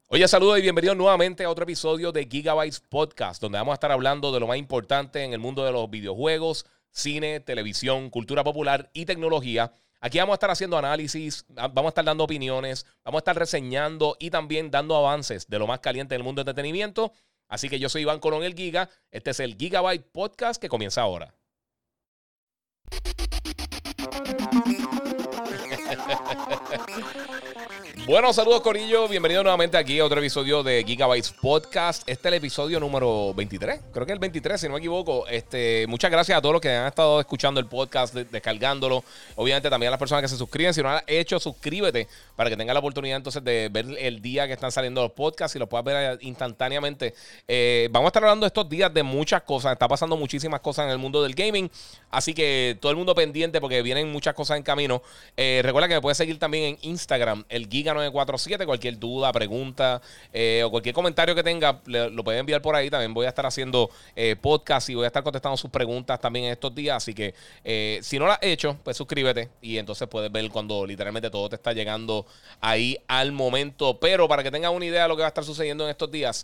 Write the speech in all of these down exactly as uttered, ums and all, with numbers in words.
Oye, saludos y bienvenidos nuevamente a otro episodio de Gigabytes Podcast, donde vamos a estar hablando de lo más importante en el mundo de los videojuegos, cine, televisión, cultura popular y tecnología. Aquí vamos a estar haciendo análisis, vamos a estar dando opiniones, vamos a estar reseñando y también dando avances de lo más caliente del mundo del entretenimiento. Así que yo soy Iván Colón, el Giga. Este es el Gigabyte Podcast que comienza ahora. Bueno, saludos Corillo, bienvenido nuevamente aquí a otro episodio de Gigabytes Podcast. Este es el episodio número veintitrés, creo que es el veintitrés si no me equivoco. Este, muchas gracias a todos los que han estado escuchando el podcast, de, descargándolo. Obviamente también a las personas que se suscriben. Si no lo has hecho, suscríbete para que tengas la oportunidad entonces de ver el día que están saliendo los podcasts y los puedas ver instantáneamente. Eh, vamos a estar hablando estos días de muchas cosas. Está pasando muchísimas cosas en el mundo del gaming, así que todo el mundo pendiente porque vienen muchas cosas en camino. Eh, recuerda que me puedes seguir también en Instagram, el Giga nueve cuatro siete. Cualquier duda, pregunta eh, o cualquier comentario que tenga, le, lo pueden enviar por ahí. También voy a estar haciendo eh, podcast y voy a estar contestando sus preguntas también en estos días. Así que eh, si no lo has hecho, pues suscríbete y entonces puedes ver cuando literalmente todo te está llegando ahí al momento. Pero para que tengas una idea de lo que va a estar sucediendo en estos días,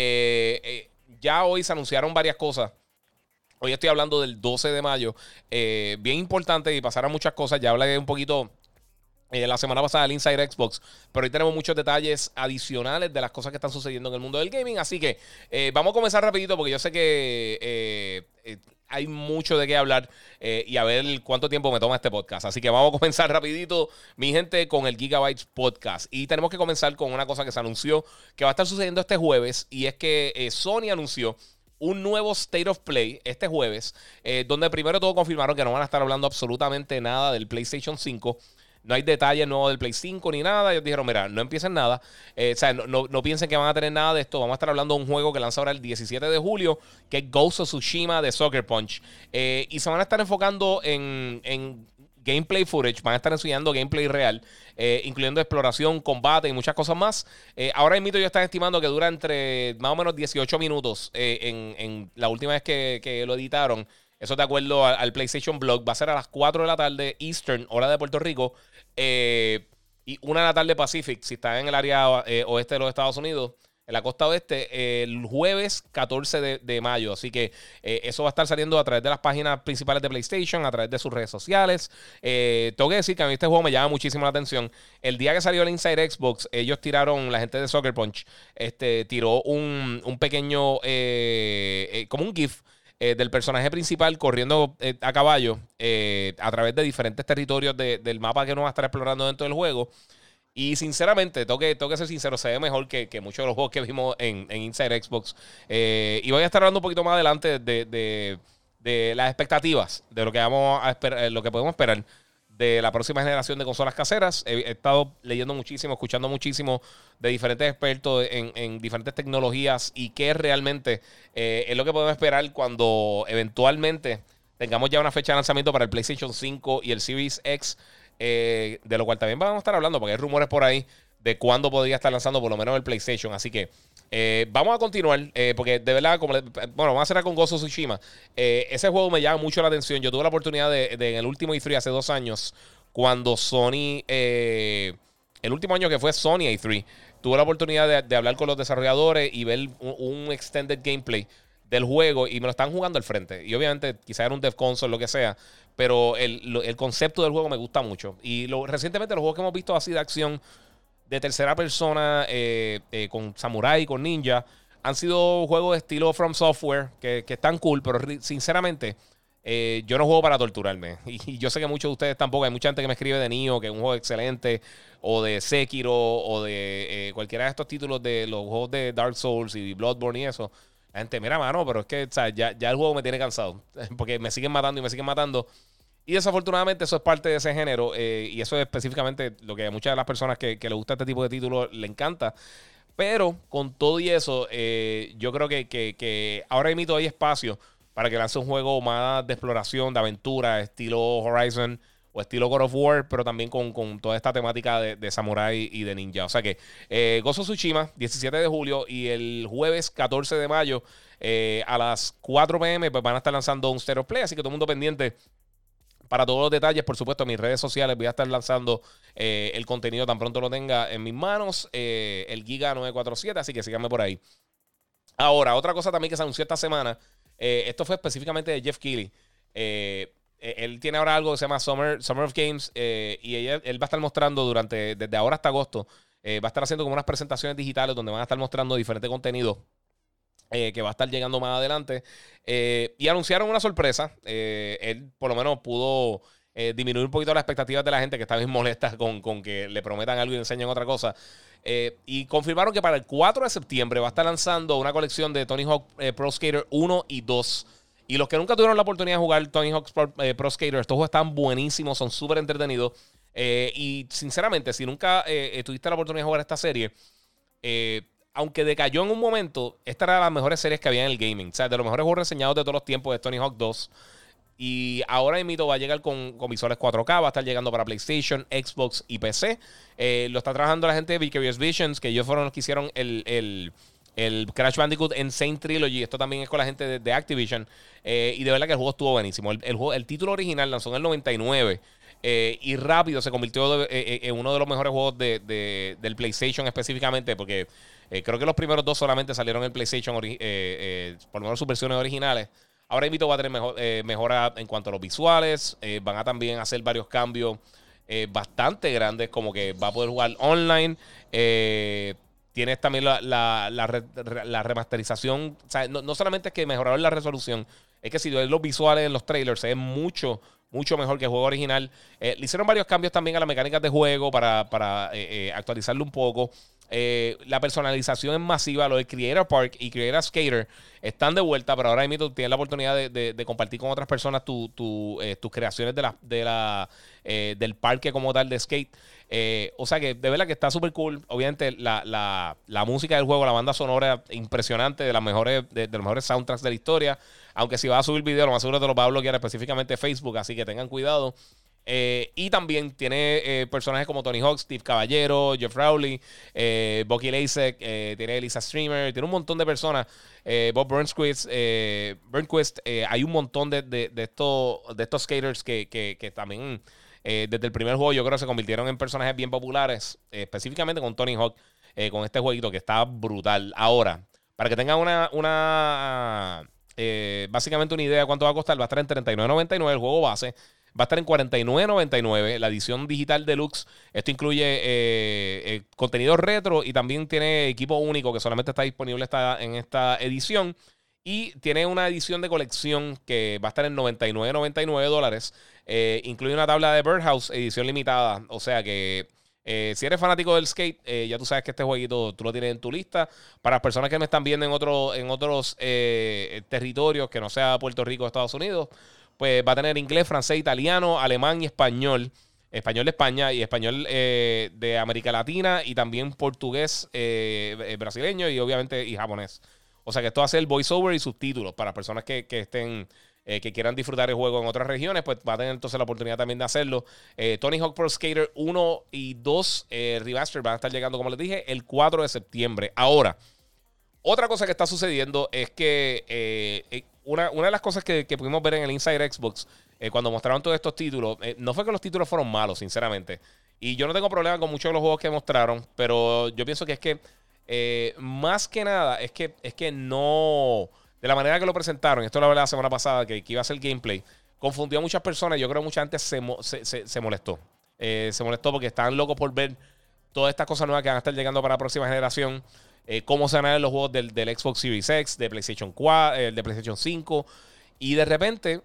eh, eh, ya hoy se anunciaron varias cosas. Hoy estoy hablando del doce de mayo. Eh, bien importante y pasaron muchas cosas. Ya hablé un poquito Eh, la semana pasada el Inside Xbox, pero hoy tenemos muchos detalles adicionales de las cosas que están sucediendo en el mundo del gaming, así que eh, vamos a comenzar rapidito porque yo sé que eh, eh, hay mucho de qué hablar eh, y a ver cuánto tiempo me toma este podcast, así que vamos a comenzar rapidito, mi gente, con el Gigabytes Podcast. Y tenemos que comenzar con una cosa que se anunció que va a estar sucediendo este jueves, y es que eh, Sony anunció un nuevo State of Play este jueves, eh, donde primero todo confirmaron que no van a estar hablando absolutamente nada del PlayStation cinco. No hay detalles nuevos del Play cinco ni nada. Ellos dijeron, mira, no empiecen nada. Eh, o sea, no, no, no piensen que van a tener nada de esto. Vamos a estar hablando de un juego que lanza ahora el diecisiete de julio, que es Ghost of Tsushima de Sucker Punch. Eh, y se van a estar enfocando en, en gameplay footage. Van a estar enseñando gameplay real, eh, incluyendo exploración, combate y muchas cosas más. Eh, ahora mismo yo están estimando que dura entre más o menos dieciocho minutos eh, en, en la última vez que, que lo editaron. Eso de acuerdo al, al PlayStation Blog. Va a ser a las cuatro de la tarde Eastern, hora de Puerto Rico. Eh, y una de la tarde Pacific, si está en el área eh, oeste de los Estados Unidos, en la costa oeste, eh, el jueves catorce de mayo. Así que eh, eso va a estar saliendo a través de las páginas principales de PlayStation, a través de sus redes sociales. Eh, tengo que decir que a mí este juego me llama muchísimo la atención. El día que salió el Inside Xbox, ellos tiraron, la gente de Sucker Punch, este, tiró un, un pequeño, eh, eh, como un GIF, Eh, del personaje principal corriendo eh, a caballo eh, a través de diferentes territorios de, del mapa que uno va a estar explorando dentro del juego. Y sinceramente, tengo que, tengo que ser sincero, se ve mejor que, que muchos de los juegos que vimos en, en Inside Xbox. Eh, y voy a estar hablando un poquito más adelante de, de, de las expectativas, de lo que, vamos a esperar, lo que podemos esperar de la próxima generación de consolas caseras. He, he estado leyendo muchísimo, escuchando muchísimo de diferentes expertos en, en diferentes tecnologías y qué realmente eh, es lo que podemos esperar cuando eventualmente tengamos ya una fecha de lanzamiento para el PlayStation cinco y el Series X, eh, de lo cual también vamos a estar hablando porque hay rumores por ahí de cuándo podría estar lanzando por lo menos el PlayStation. Así que eh, vamos a continuar, eh, porque de verdad, como le, bueno, vamos a hacer con Ghost of Tsushima. Eh, ese juego me llama mucho la atención. Yo tuve la oportunidad de, de en el último E tres hace dos años, cuando Sony, eh, el último año que fue Sony E tres, tuve la oportunidad de, de hablar con los desarrolladores y ver un, un extended gameplay del juego, y me lo están jugando al frente. Y obviamente quizás era un dev console, lo que sea, pero el, el concepto del juego me gusta mucho. Y lo, recientemente los juegos que hemos visto así de acción de tercera persona, eh, eh, con samurai, con ninja, han sido juegos de estilo From Software que, que están cool, pero sinceramente eh, yo no juego para torturarme. Y, y yo sé que muchos de ustedes tampoco. Hay mucha gente que me escribe de Nioh, que es un juego excelente, o de Sekiro, o de eh, cualquiera de estos títulos de los juegos de Dark Souls y Bloodborne y eso. La gente, mira, mano, pero es que, o sea, ya, ya el juego me tiene cansado, porque me siguen matando y me siguen matando. Y desafortunadamente eso es parte de ese género, eh, y eso es específicamente lo que a muchas de las personas que, que les gusta este tipo de títulos le encanta. Pero con todo y eso, eh, yo creo que, que, que ahora mismo hay espacio para que lance un juego más de exploración, de aventura, estilo Horizon o estilo God of War, pero también con, con toda esta temática de, de samurai y de ninja. O sea que eh, Ghost of Tsushima, diecisiete de julio, y el jueves catorce de mayo eh, a las cuatro p m pues van a estar lanzando un State of Play, así que todo el mundo pendiente para todos los detalles, por supuesto, en mis redes sociales voy a estar lanzando eh, el contenido tan pronto lo tenga en mis manos, eh, el Giga nueve cuatro siete, así que síganme por ahí. Ahora, otra cosa también que se anunció esta semana, eh, esto fue específicamente de Jeff Keighley. Eh, él tiene ahora algo que se llama Summer, Summer of Games eh, y ella, él va a estar mostrando durante, desde ahora hasta agosto, eh, va a estar haciendo como unas presentaciones digitales donde van a estar mostrando diferente contenido eh, que va a estar llegando más adelante. Eh, y anunciaron una sorpresa. Eh, él por lo menos pudo eh, disminuir un poquito las expectativas de la gente que está bien molesta con, con que le prometan algo y le enseñen otra cosa. Eh, y confirmaron que para el cuatro de septiembre va a estar lanzando una colección de Tony Hawk eh, Pro Skater uno y dos. Y los que nunca tuvieron la oportunidad de jugar Tony Hawk Pro, eh, Pro Skater, estos juegos están buenísimos, son súper entretenidos. Eh, y sinceramente, si nunca eh, tuviste la oportunidad de jugar esta serie, eh, aunque decayó en un momento, esta era de las mejores series que había en el gaming. O sea, de los mejores juegos reseñados de todos los tiempos de Tony Hawk dos. Y ahora mismo va a llegar con, con visuales cuatro K, va a estar llegando para PlayStation, Xbox y P C. Eh, lo está trabajando la gente de Vicarious Visions, que ellos fueron los que hicieron el, el, el Crash Bandicoot Insane Trilogy. Esto también es con la gente de, de Activision. Eh, y de verdad que el juego estuvo buenísimo. El, el, juego, el título original lanzó en el noventa y nueve. Eh, y rápido se convirtió de, eh, en uno de los mejores juegos de, de, del PlayStation específicamente, porque eh, creo que los primeros dos solamente salieron en PlayStation, ori- eh, eh, por lo menos sus versiones originales. Ahora invito va a tener mejor, eh, mejora en cuanto a los visuales. Eh, van a también hacer varios cambios eh, bastante grandes, como que va a poder jugar online. Eh, tienes también la, la, la, re, la remasterización. O sea, no, no solamente es que mejoraron la resolución, es que si ves los visuales en los trailers, se ve mucho, mucho mejor que el juego original. Eh, le hicieron varios cambios también a las mecánicas de juego para, para eh, eh, actualizarlo un poco. Eh, la personalización es masiva. Lo de Creator Park y Creator Skater están de vuelta, pero ahora mismo tienes la oportunidad de, de, de compartir con otras personas tu, tu, eh, tus creaciones de la, de la, eh, del parque como tal de skate. Eh, o sea que de verdad que está súper cool. Obviamente la, la, la música del juego, la banda sonora impresionante, de las mejores, de, de los mejores soundtracks de la historia. Aunque si vas a subir video, lo más seguro te lo va a bloquear específicamente Facebook, así que tengan cuidado. Eh, y también tiene eh, personajes como Tony Hawk, Steve Caballero, Jeff Rowley, eh, Bucky Lasek, eh, tiene Elisa Streamer, tiene un montón de personas. Eh, Bob Burnquist, eh, Burnquist eh, hay un montón de, de, de, estos, de estos skaters que, que, que también eh, desde el primer juego yo creo que se convirtieron en personajes bien populares, eh, específicamente con Tony Hawk, eh, con este jueguito que está brutal. Ahora, para que tengan una, una eh, básicamente una idea de cuánto va a costar, va a estar en treinta y nueve noventa y nueve el juego base. Va a estar en cuarenta y nueve noventa y nueve la edición digital deluxe. Esto incluye eh, eh, contenido retro y también tiene equipo único que solamente está disponible esta, en esta edición. Y tiene una edición de colección que va a estar en noventa y nueve noventa y nueve dólares. Eh, incluye una tabla de Birdhouse, edición limitada. O sea que eh, si eres fanático del skate, eh, ya tú sabes que este jueguito tú lo tienes en tu lista. Para las personas que me están viendo en, otro, en otros eh, territorios que no sea Puerto Rico o Estados Unidos, pues va a tener inglés, francés, italiano, alemán y español. Español de España y español eh, de América Latina y también portugués eh, brasileño y obviamente y japonés. O sea que esto va a ser el voiceover y subtítulos para personas que, que estén eh, que quieran disfrutar el juego en otras regiones, pues va a tener entonces la oportunidad también de hacerlo. Eh, Tony Hawk Pro Skater uno y dos eh, Remaster van a estar llegando, como les dije, el cuatro de septiembre. Ahora, otra cosa que está sucediendo es que eh, una, una de las cosas que, que pudimos ver en el Inside Xbox eh, cuando mostraron todos estos títulos, eh, no fue que los títulos fueron malos, sinceramente. Y yo no tengo problema con muchos de los juegos que mostraron, pero yo pienso que es que eh, más que nada es que, es que no, de la manera que lo presentaron, esto lo hablé la semana pasada, que, que iba a ser gameplay, confundió a muchas personas. Yo creo que mucha gente se, se, se, se molestó. Eh, se molestó porque estaban locos por ver todas estas cosas nuevas que van a estar llegando para la próxima generación. Eh, cómo se van a ver los juegos del, del Xbox Series X, de PlayStation cuatro, eh, de PlayStation cinco. Y de repente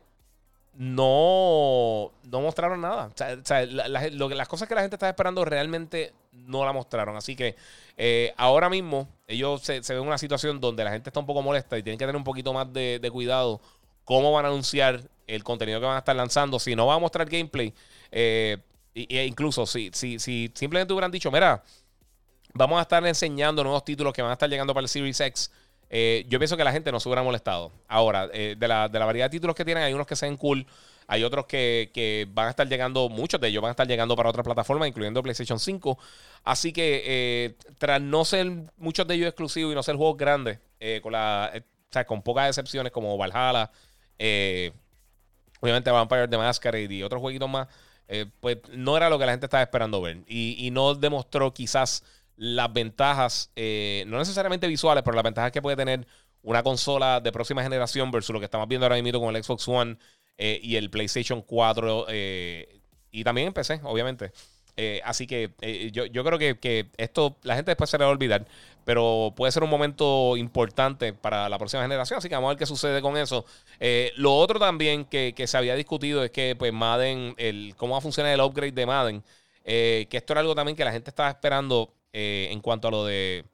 no, no mostraron nada. O sea, o sea, la, la, lo, las cosas que la gente estaba esperando realmente no la mostraron. Así que eh, ahora mismo ellos se, se ven en una situación donde la gente está un poco molesta y tienen que tener un poquito más de, de cuidado cómo van a anunciar el contenido que van a estar lanzando. Si no van a mostrar gameplay, eh, e incluso si, si, si simplemente hubieran dicho, mira, vamos a estar enseñando nuevos títulos que van a estar llegando para el Series X, Eh, yo pienso que la gente no se hubiera molestado. Ahora, eh, de, la, de la variedad de títulos que tienen, hay unos que se ven cool, hay otros que, que van a estar llegando, muchos de ellos van a estar llegando para otras plataformas, incluyendo PlayStation cinco. Así que, eh, tras no ser muchos de ellos exclusivos y no ser juegos grandes, eh, con, la, eh, o sea, con pocas excepciones como Valhalla, eh, obviamente Vampire the Masquerade y otros jueguitos más, eh, pues no era lo que la gente estaba esperando ver. Y, y no demostró quizás las ventajas, eh, no necesariamente visuales, pero las ventajas que puede tener una consola de próxima generación versus lo que estamos viendo ahora mismo con el Xbox One eh, y el PlayStation cuatro eh, y también en P C, obviamente. Eh, así que eh, yo, yo creo que, que esto la gente después se le va a olvidar, pero puede ser un momento importante para la próxima generación, así que vamos a ver qué sucede con eso. Eh, lo otro también que, que se había discutido es que pues Madden, el, cómo va a funcionar el upgrade de Madden, eh, que esto era algo también que la gente estaba esperando eh, en cuanto a lo de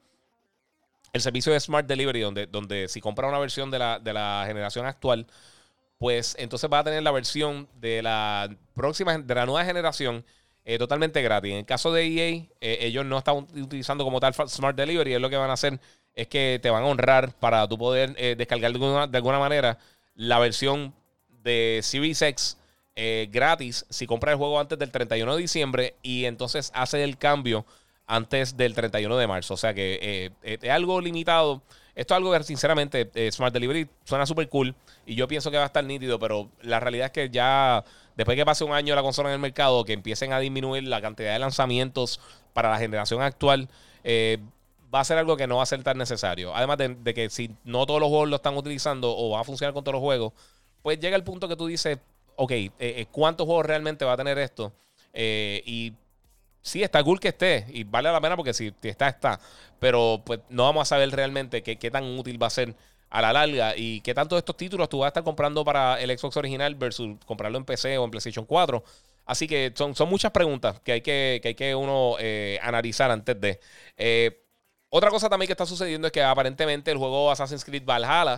el servicio de Smart Delivery, donde, donde si compra una versión de la, de la generación actual, pues entonces va a tener la versión de la próxima, de la nueva generación eh, totalmente gratis. En el caso de E A, eh, ellos no están utilizando como tal Smart Delivery. Es lo que van a hacer es que te van a honrar para tú poder eh, descargar de alguna, de alguna manera la versión de Series X eh, gratis si compras el juego antes del treinta y uno de diciembre y entonces hace el cambio antes del treinta y uno de marzo. O sea que eh, eh, es algo limitado. Esto es algo que sinceramente eh, Smart Delivery suena súper cool y yo pienso que va a estar nítido, pero la realidad es que ya después que pase un año la consola en el mercado, que empiecen a disminuir la cantidad de lanzamientos para la generación actual, eh, va a ser algo que no va a ser tan necesario. Además de, de que si no todos los juegos lo están utilizando o va a funcionar con todos los juegos, pues llega el punto que tú dices, ok, eh, eh, ¿cuántos juegos realmente va a tener esto? Eh, y sí, está cool que esté y vale la pena porque si está, está. Pero pues no vamos a saber realmente qué, qué tan útil va a ser a la larga y qué tanto de estos títulos tú vas a estar comprando para el Xbox original versus comprarlo en P C o en PlayStation cuatro. Así que son, son muchas preguntas que hay que, que, hay que uno eh, analizar antes de... Eh, otra cosa también que está sucediendo es que aparentemente el juego Assassin's Creed Valhalla...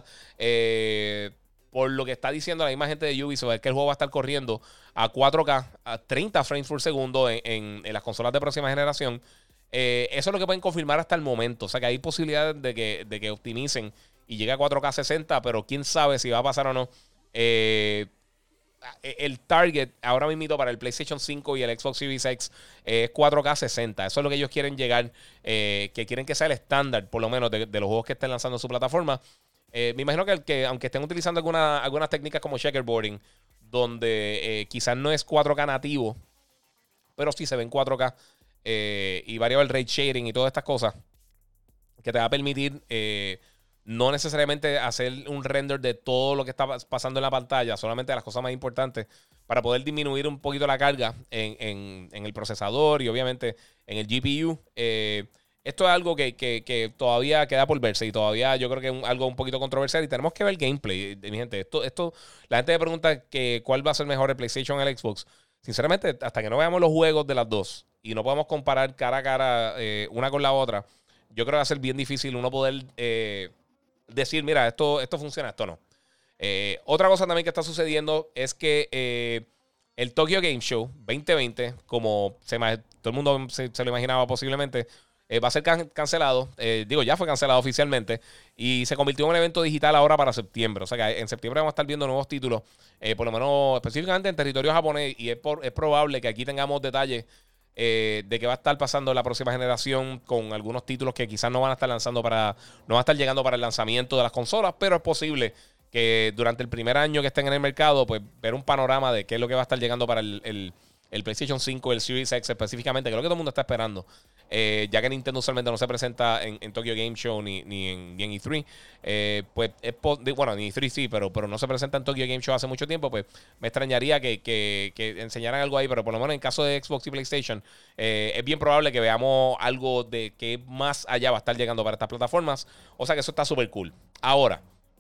Eh, por lo que está diciendo la misma gente de Ubisoft, es que el juego va a estar corriendo a cuatro K, a treinta frames por segundo en, en, en las consolas de próxima generación. Eh, eso es lo que pueden confirmar hasta el momento. O sea que hay posibilidades de que, de que optimicen y llegue a cuatro K sesenta, pero quién sabe si va a pasar o no. Eh, el target ahora mismo para el PlayStation cinco y el Xbox Series X es cuatro K sesenta. Eso es lo que ellos quieren llegar, eh, que quieren que sea el estándar, por lo menos, de, de los juegos que estén lanzando en su plataforma. Eh, me imagino que, que aunque estén utilizando alguna, algunas técnicas como checkerboarding, donde eh, quizás no es cuatro K nativo, pero sí se ve en cuatro K eh, y variable rate shading y todas estas cosas, que te va a permitir eh, no necesariamente hacer un render de todo lo que está pasando en la pantalla, solamente de las cosas más importantes, para poder disminuir un poquito la carga en, en, en el procesador y obviamente en el G P U. Eh, Esto es algo que, que, que todavía queda por verse y todavía yo creo que es un, algo un poquito controversial y tenemos que ver el gameplay, mi gente. Esto, esto, la gente me pregunta que cuál va a ser mejor, el PlayStation o el Xbox. Sinceramente, hasta que no veamos los juegos de las dos y no podemos comparar cara a cara eh, una con la otra, yo creo que va a ser bien difícil uno poder eh, decir, mira, esto, esto funciona, esto no. Eh, otra cosa también que está sucediendo es que eh, el Tokyo Game Show veinte veinte, como se, todo el mundo se, se lo imaginaba posiblemente, Eh, va a ser can cancelado. Eh, digo, ya fue cancelado oficialmente. Y se convirtió en un evento digital ahora para septiembre. O sea que en septiembre vamos a estar viendo nuevos títulos. Eh, por lo menos específicamente en territorio japonés. Y es, por, es probable que aquí tengamos detalles eh, de qué va a estar pasando la próxima generación. Con algunos títulos que quizás no van a estar lanzando para. No van a estar llegando para el lanzamiento de las consolas. Pero es posible que durante el primer año que estén en el mercado, pues ver un panorama de qué es lo que va a estar llegando para el, el el PlayStation cinco, el Series X específicamente, que es lo que todo el mundo está esperando. Eh, ya que Nintendo usualmente no se presenta en, en Tokyo Game Show ni, ni, en, ni en E tres. Eh, pues es bueno, en E tres sí, pero, pero no se presenta en Tokyo Game Show hace mucho tiempo. Pues me extrañaría que, que, que enseñaran algo ahí, pero por lo menos en caso de Xbox y PlayStation, eh, es bien probable que veamos algo de que más allá va a estar llegando para estas plataformas. O sea que eso está súper cool. Ahora,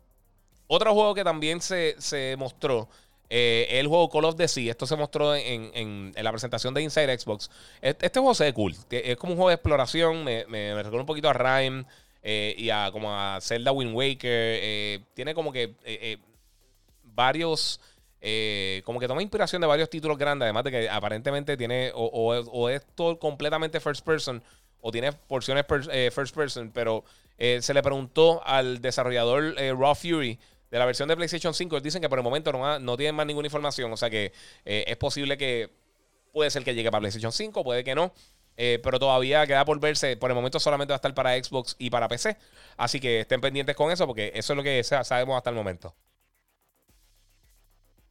otro juego que también se, se mostró. Eh, el juego Call of the Sea. Esto se mostró en, en, en la presentación de Inside Xbox. Este, este juego se ve cool. Es como un juego de exploración. Me, me, me recuerda un poquito a Rime eh, y a como a Zelda Wind Waker. Eh, tiene como que eh, eh, varios. Eh, como que toma inspiración de varios títulos grandes. Además de que aparentemente tiene. O, o, o es todo completamente first person. O tiene porciones per, eh, first person. Pero eh, se le preguntó al desarrollador eh, Raw Fury de la versión de PlayStation cinco. Dicen que por el momento no, no tienen más ninguna información. O sea que eh, es posible que puede ser que llegue para PlayStation cinco, puede que no. Eh, pero todavía queda por verse. Por el momento solamente va a estar para Xbox y para P C. Así que estén pendientes con eso porque eso es lo que sabemos hasta el momento.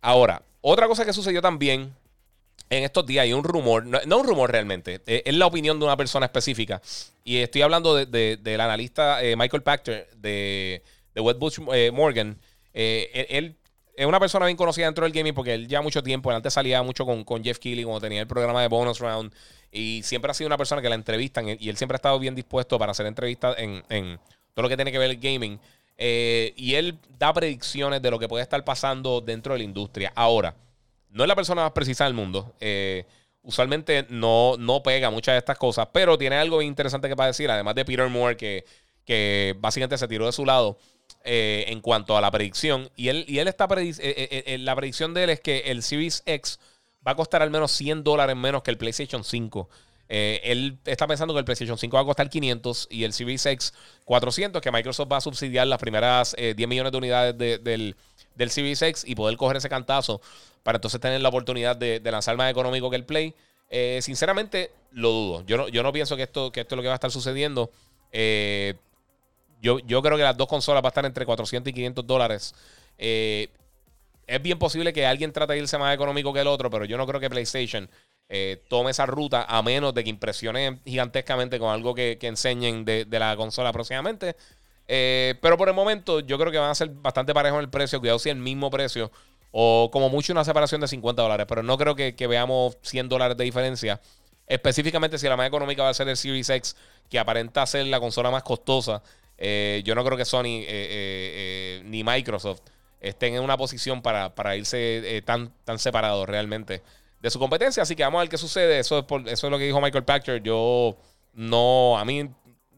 Ahora, otra cosa que sucedió también en estos días, hay un rumor, no, no un rumor realmente, eh, es la opinión de una persona específica. Y estoy hablando de, de, del analista eh, Michael Pachter de, de Wedbush eh, Morgan. Eh, él, él es una persona bien conocida dentro del gaming porque él ya mucho tiempo, él antes salía mucho con, con Jeff Keighley cuando tenía el programa de Bonus Round. Y siempre ha sido una persona que la entrevistan y él siempre ha estado bien dispuesto para hacer entrevistas en, en todo lo que tiene que ver el gaming. Eh, y él da predicciones de lo que puede estar pasando dentro de la industria. Ahora, no es la persona más precisa del mundo. Eh, usualmente no, no pega muchas de estas cosas, pero tiene algo bien interesante que para decir, además de Peter Moore, que, que básicamente se tiró de su lado eh, en cuanto a la predicción. Y él, y él está predic eh, eh, eh, la predicción de él es que el Series X va a costar al menos cien dólares menos que el PlayStation cinco. Eh, él está pensando que el PlayStation cinco va a costar quinientos y el Series X cuatrocientos, que Microsoft va a subsidiar las primeras eh, diez millones de unidades de, del, del Series X y poder coger ese cantazo para entonces tener la oportunidad de, de lanzar más económico que el Play. Eh, sinceramente, lo dudo. Yo no, yo no pienso que esto, que esto es lo que va a estar sucediendo. Eh, yo, yo creo que las dos consolas van a estar entre cuatrocientos y quinientos dólares. Eh, es bien posible que alguien trate de irse más económico que el otro, pero yo no creo que PlayStation eh, tome esa ruta a menos de que impresione gigantescamente con algo que, que enseñen de, de la consola próximamente. Eh, pero por el momento yo creo que van a ser bastante parejos en el precio. Cuidado si el mismo precio o como mucho una separación de cincuenta dólares. Pero no creo que, que veamos cien dólares de diferencia. Específicamente si la más económica va a ser el Series X, que aparenta ser la consola más costosa. Eh, yo no creo que Sony eh, eh, eh, ni Microsoft estén en una posición para, para irse eh, tan, tan separados realmente de su competencia. Así que vamos a ver qué sucede. Eso es, por, eso es lo que dijo Michael Pachter. Yo no, a mí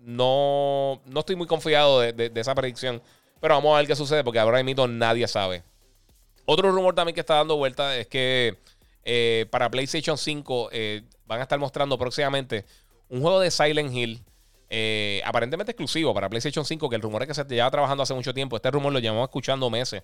no, no estoy muy confiado de, de, de esa predicción. Pero vamos a ver qué sucede porque ahora mismo nadie sabe. Otro rumor también que está dando vuelta es que eh, para PlayStation cinco eh, van a estar mostrando próximamente un juego de Silent Hill. Eh, aparentemente exclusivo para PlayStation cinco, que el rumor es que se lleva trabajando hace mucho tiempo. Este rumor lo llevamos escuchando meses.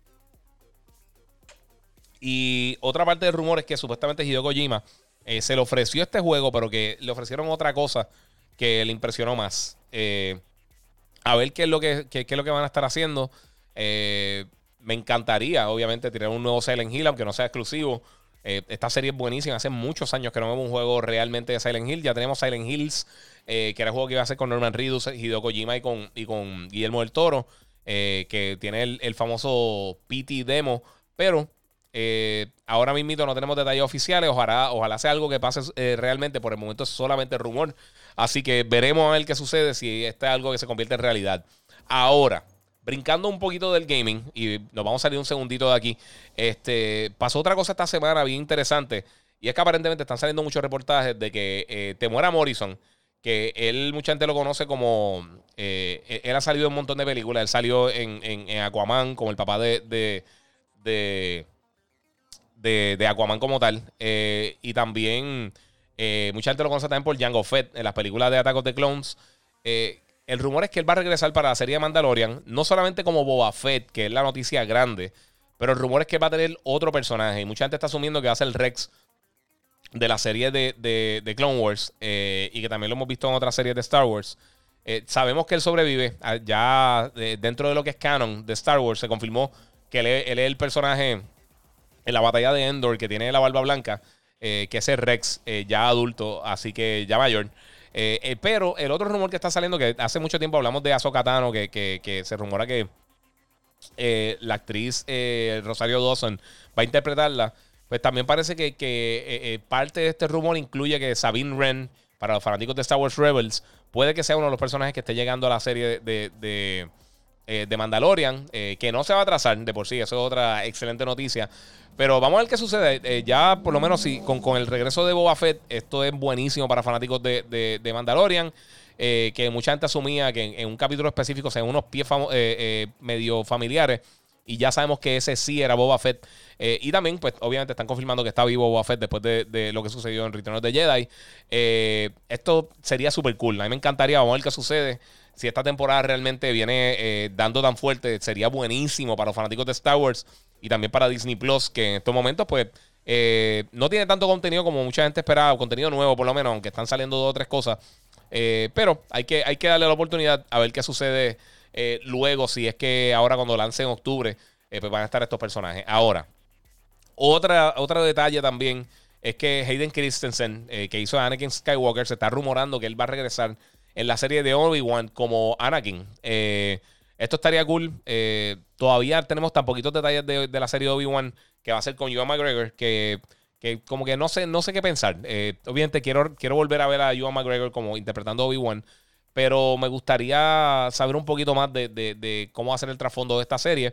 Y otra parte del rumor es que supuestamente Hideo Kojima eh, se le ofreció este juego, pero que le ofrecieron otra cosa que le impresionó más. Eh, a ver qué es lo que, qué, qué es lo que van a estar haciendo. Eh, me encantaría, obviamente, tirar un nuevo Silent Hill, aunque no sea exclusivo. Eh, esta serie es buenísima. Hace muchos años que no vemos un juego realmente de Silent Hill. Ya tenemos Silent Hills, eh, que era el juego que iba a hacer con Norman Reedus, Hideo Kojima y con, y con Guillermo del Toro, eh, que tiene el, el famoso P T demo. Pero eh, ahora mismo no tenemos detalles oficiales. Ojalá, ojalá sea algo que pase eh, realmente. Por el momento es solamente rumor. Así que veremos a ver qué sucede si este es algo que se convierte en realidad. Ahora, brincando un poquito del gaming, y nos vamos a salir un segundito de aquí. Este, pasó otra cosa esta semana bien interesante. Y es que aparentemente están saliendo muchos reportajes de que eh, Temuera Morrison, que él, mucha gente lo conoce como. Eh, él ha salido en un montón de películas. Él salió en, en, en Aquaman como el papá de. de, de, de, de Aquaman como tal. Eh, y también. Eh, mucha gente lo conoce también por Jango Fett en las películas de Attack of the Clones. Eh, El rumor es que él va a regresar para la serie de Mandalorian, no solamente como Boba Fett, que es la noticia grande, pero el rumor es que va a tener otro personaje. Y mucha gente está asumiendo que va a ser el Rex de la serie de, de, de Clone Wars, eh, y que también lo hemos visto en otras series de Star Wars. Eh, sabemos que él sobrevive. Ya eh, dentro de lo que es canon de Star Wars, se confirmó que él, él es el personaje en la batalla de Endor que tiene la barba blanca, eh, que es el Rex, eh, ya adulto, así que ya mayor. Eh, eh, pero el otro rumor que está saliendo, que hace mucho tiempo hablamos de Ahsoka Tano, que, que, que se rumora que eh, la actriz eh, Rosario Dawson va a interpretarla, pues también parece que, que eh, eh, parte de este rumor incluye que Sabine Wren, para los fanáticos de Star Wars Rebels, puede que sea uno de los personajes que esté llegando a la serie de, de, de, eh, de Mandalorian, eh, que no se va a atrasar de por sí. Eso es otra excelente noticia. Pero vamos a ver qué sucede. Eh, ya por lo menos sí, con, con el regreso de Boba Fett, esto es buenísimo para fanáticos de, de, de Mandalorian. Eh, que mucha gente asumía que en, en un capítulo específico se ven unos pies famo- eh, eh, medio familiares. Y ya sabemos que ese sí era Boba Fett. Eh, y también, pues, obviamente están confirmando que está vivo Boba Fett después de, de lo que sucedió en Return of the Jedi. Eh, esto sería súper cool. A mí me encantaría. Vamos a ver qué sucede. Si esta temporada realmente viene eh, dando tan fuerte, sería buenísimo para los fanáticos de Star Wars y también para Disney Plus, que en estos momentos, pues, eh, no tiene tanto contenido como mucha gente esperaba, contenido nuevo por lo menos, aunque están saliendo dos o tres cosas. Eh, pero hay que, hay que darle la oportunidad a ver qué sucede eh, luego, si es que ahora cuando lance en octubre, eh, pues van a estar estos personajes. Ahora, Otra, otro detalle también es que Hayden Christensen, eh, que hizo a Anakin Skywalker, se está rumorando que él va a regresar en la serie de Obi-Wan como Anakin. Eh, esto estaría cool. Eh, todavía tenemos tan poquitos detalles de, de la serie de Obi-Wan que va a ser con Ewan McGregor que, que como que no sé, no sé qué pensar. Eh, obviamente quiero, quiero volver a ver a Ewan McGregor como interpretando a Obi-Wan, pero me gustaría saber un poquito más de, de, de cómo va a ser el trasfondo de esta serie.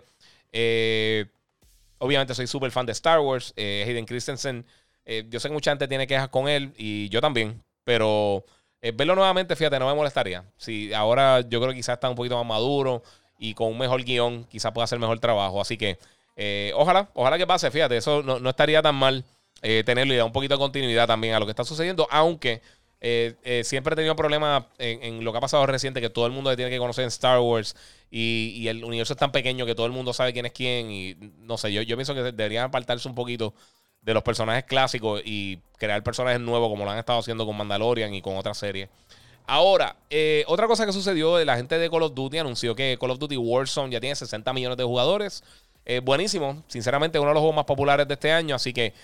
Eh, obviamente soy súper fan de Star Wars. Eh, Hayden Christensen, eh, yo sé que mucha gente tiene quejas con él y yo también, pero eh, verlo nuevamente, fíjate, no me molestaría. Si ahora yo creo que quizás está un poquito más maduro y con un mejor guión, quizás pueda hacer mejor trabajo. Así que eh, ojalá, ojalá que pase, fíjate, eso no, no estaría tan mal eh, tenerlo y dar un poquito de continuidad también a lo que está sucediendo, aunque Eh, eh, siempre he tenido problemas en, en lo que ha pasado reciente, que todo el mundo tiene que conocer en Star Wars y, y el universo es tan pequeño que todo el mundo sabe quién es quién y no sé, yo, yo pienso que deberían apartarse un poquito de los personajes clásicos y crear personajes nuevos como lo han estado haciendo con Mandalorian y con otras series. Ahora, eh, otra cosa que sucedió, la gente de Call of Duty anunció que Call of Duty Warzone ya tiene sesenta millones de jugadores. Eh, buenísimo, sinceramente uno de los juegos más populares de este año, así que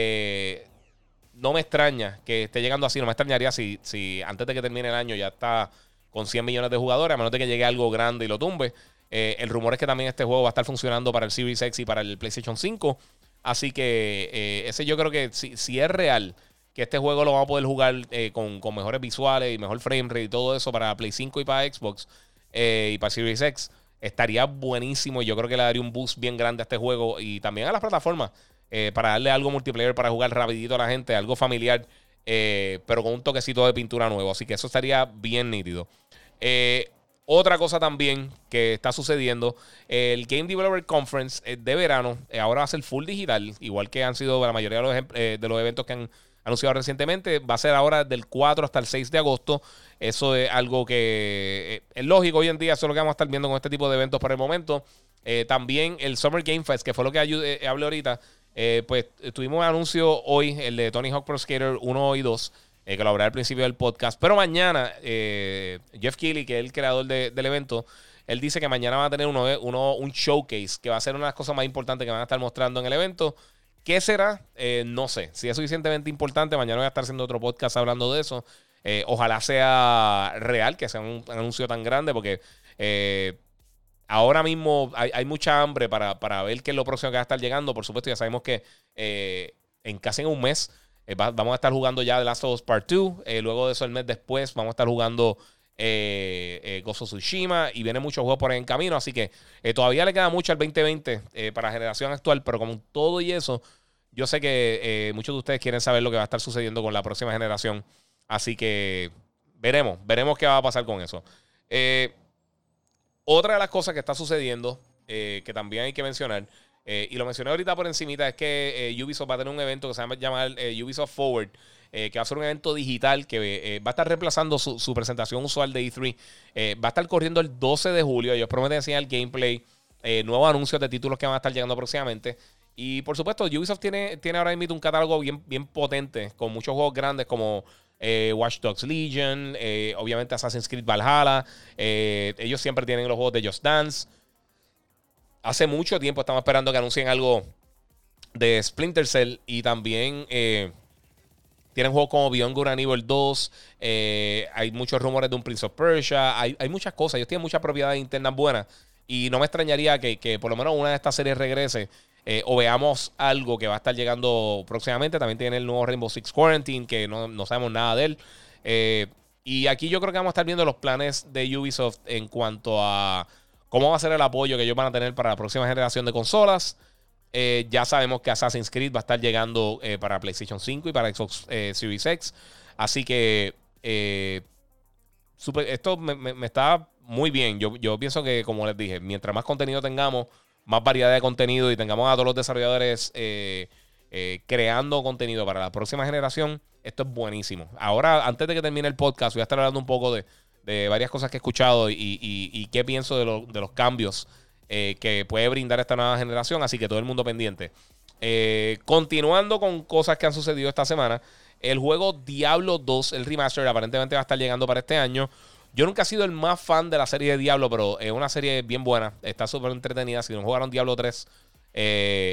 eh, no me extraña que esté llegando así. No me extrañaría si, si antes de que termine el año ya está con cien millones de jugadores, a menos de que llegue algo grande y lo tumbe. Eh, el rumor es que también este juego va a estar funcionando para el Series X y para el PlayStation cinco. Así que eh, ese yo creo que si, si es real que este juego lo vamos a poder jugar eh, con, con mejores visuales y mejor frame rate y todo eso para Play cinco y para Xbox eh, y para Series X, estaría buenísimo. Y yo creo que le daría un boost bien grande a este juego y también a las plataformas. Eh, para darle algo multiplayer para jugar rapidito a la gente, algo familiar, eh, pero con un toquecito de pintura nuevo. Así que eso estaría bien nítido. Eh, otra cosa también que está sucediendo, el Game Developer Conference eh, de verano eh, ahora va a ser full digital, igual que han sido la mayoría de los, eh, de los eventos que han anunciado recientemente. Va a ser ahora del cuatro hasta el seis de agosto. Eso es algo que eh, es lógico hoy en día. Eso es lo que vamos a estar viendo con este tipo de eventos por el momento. Eh, también el Summer Game Fest, que fue lo que ayudé, eh, hablé ahorita. Eh, pues tuvimos un anuncio hoy, el de Tony Hawk Pro Skater uno y dos, eh, que lo hablé al principio del podcast. Pero mañana, eh, Jeff Keighley, que es el creador de, del evento, él dice que mañana va a tener uno, uno, un showcase, que va a ser una de las cosas más importantes que van a estar mostrando en el evento. ¿Qué será? Eh, no sé. Si es suficientemente importante, mañana voy a estar haciendo otro podcast hablando de eso. Eh, ojalá sea real, que sea un, un anuncio tan grande, porque Eh, ahora mismo hay, hay mucha hambre para, para ver qué es lo próximo que va a estar llegando. Por supuesto, ya sabemos que eh, en casi en un mes eh, va, vamos a estar jugando ya The Last of Us Part dos. Eh, luego de eso, el mes después, vamos a estar jugando eh, eh, Ghost of Tsushima. Y vienen muchos juegos por ahí en camino. Así que eh, todavía le queda mucho al veinte veinte eh, para la generación actual. Pero con todo y eso, yo sé que eh, muchos de ustedes quieren saber lo que va a estar sucediendo con la próxima generación. Así que veremos, veremos qué va a pasar con eso. Eh... Otra de las cosas que está sucediendo, eh, que también hay que mencionar, eh, y lo mencioné ahorita por encimita, es que eh, Ubisoft va a tener un evento que se va a llamar eh, Ubisoft Forward, eh, que va a ser un evento digital que eh, va a estar reemplazando su, su presentación usual de E tres. Eh, va a estar corriendo el doce de julio. Ellos prometen enseñar gameplay, eh, nuevos anuncios de títulos que van a estar llegando próximamente. Y por supuesto, Ubisoft tiene, tiene ahora mismo un catálogo bien, bien potente, con muchos juegos grandes como Eh, Watch Dogs Legion, eh, obviamente Assassin's Creed Valhalla. Eh, ellos siempre tienen los juegos de Just Dance. Hace mucho tiempo estamos esperando que anuncien algo de Splinter Cell. Y también eh, tienen juegos como Beyond Good and Evil dos. Eh, hay muchos rumores de un Prince of Persia. Hay, hay muchas cosas. Ellos tienen muchas propiedades internas buenas. Y no me extrañaría que, que por lo menos una de estas series regrese. Eh, o veamos algo que va a estar llegando próximamente. También tiene el nuevo Rainbow Six Quarantine, que no, no sabemos nada de él. Eh, y aquí yo creo que vamos a estar viendo los planes de Ubisoft en cuanto a cómo va a ser el apoyo que ellos van a tener para la próxima generación de consolas. Eh, ya sabemos que Assassin's Creed va a estar llegando eh, para PlayStation cinco y para Xbox eh, Series X. Así que eh, super, esto me, me, me está muy bien. Yo, yo pienso que, como les dije, mientras más contenido tengamos, más variedad de contenido y tengamos a todos los desarrolladores eh, eh, creando contenido para la próxima generación, esto es buenísimo. Ahora, antes de que termine el podcast, voy a estar hablando un poco de, de varias cosas que he escuchado y, y, y qué pienso de, lo, de los cambios eh, que puede brindar esta nueva generación. Así que todo el mundo pendiente. Eh, continuando con cosas que han sucedido esta semana, el juego Diablo dos, el remaster, aparentemente va a estar llegando para este año. Yo nunca he sido el más fan de la serie de Diablo, pero es una serie bien buena. Está súper entretenida. Si no jugaron Diablo tres, eh,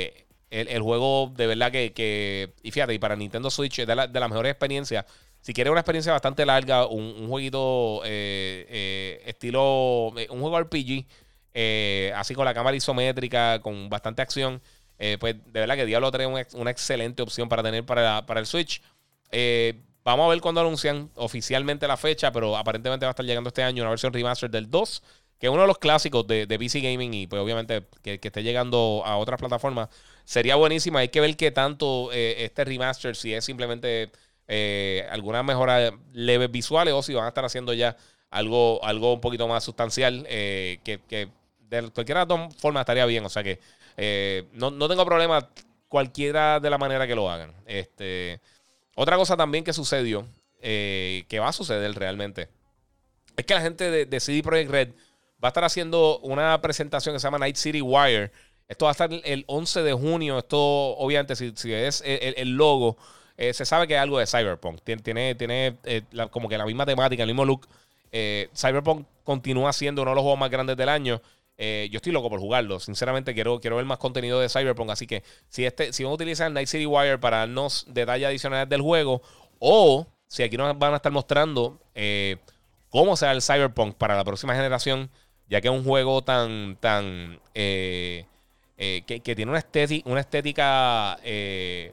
el, el juego de verdad que, que... Y fíjate, y para Nintendo Switch es de, la, de las mejores experiencias. Si quieres una experiencia bastante larga, un, un jueguito eh, eh, estilo... eh, un juego R P G, eh, así con la cámara isométrica, con bastante acción, eh, pues de verdad que Diablo tres es una, ex- una excelente opción para tener para, para el Switch. Eh, vamos a ver cuándo anuncian oficialmente la fecha, pero aparentemente va a estar llegando este año una versión remaster del dos, que es uno de los clásicos de, de P C Gaming, y pues obviamente que, que esté llegando a otras plataformas sería buenísima. Hay que ver qué tanto eh, este remaster, si es simplemente eh, algunas mejoras leves visuales o si van a estar haciendo ya algo, algo un poquito más sustancial, eh, que, que de cualquiera de las dos formas estaría bien. O sea que eh, no, no tengo problema cualquiera de la manera que lo hagan. Este, otra cosa también que sucedió, eh, que va a suceder realmente, es que la gente de, de C D Projekt Red va a estar haciendo una presentación que se llama Night City Wire. Esto va a estar el once de junio. Esto, obviamente, si, si es el, el logo, eh, se sabe que es algo de Cyberpunk. Tiene, tiene, tiene eh, la, como que la misma temática, el mismo look. Eh, Cyberpunk continúa siendo uno de los juegos más grandes del año. Eh, yo estoy loco por jugarlo. Sinceramente, quiero, quiero ver más contenido de Cyberpunk. Así que si, este, si vamos a utilizar Night City Wire para darnos detalles adicionales del juego, o si aquí nos van a estar mostrando eh, cómo será el Cyberpunk para la próxima generación, ya que es un juego tan, tan eh, eh, que, que tiene una estética, una estética eh,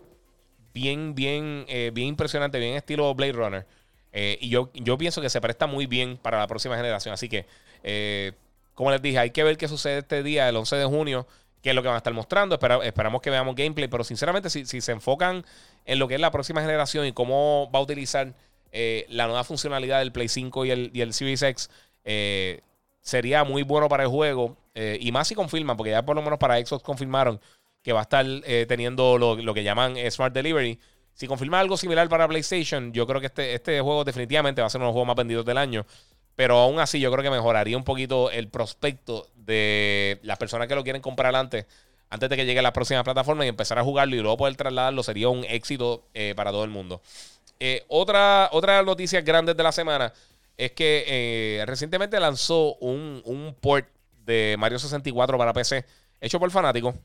bien, bien, eh, bien impresionante, bien estilo Blade Runner. Eh, y yo, yo pienso que se presta muy bien para la próxima generación. Así que, eh, como les dije, hay que ver qué sucede este día, el once de junio, qué es lo que van a estar mostrando. Espera, esperamos que veamos gameplay, pero sinceramente, si, si se enfocan en lo que es la próxima generación y cómo va a utilizar eh, la nueva funcionalidad del Play cinco y el, y el Series X, eh, sería muy bueno para el juego. Eh, y más si confirman, porque ya por lo menos para Xbox confirmaron que va a estar eh, teniendo lo, lo que llaman eh, Smart Delivery. Si confirma algo similar para PlayStation, yo creo que este, este juego definitivamente va a ser uno de los juegos más vendidos del año. Pero aún así, yo creo que mejoraría un poquito el prospecto de las personas que lo quieren comprar antes, antes de que llegue a las próximas plataformas y empezar a jugarlo y luego poder trasladarlo. Sería un éxito eh, para todo el mundo. Eh, otra, otra noticia grandes de la semana es que eh, recientemente lanzó un, un port de Mario sesenta y cuatro para P C hecho por fanáticos.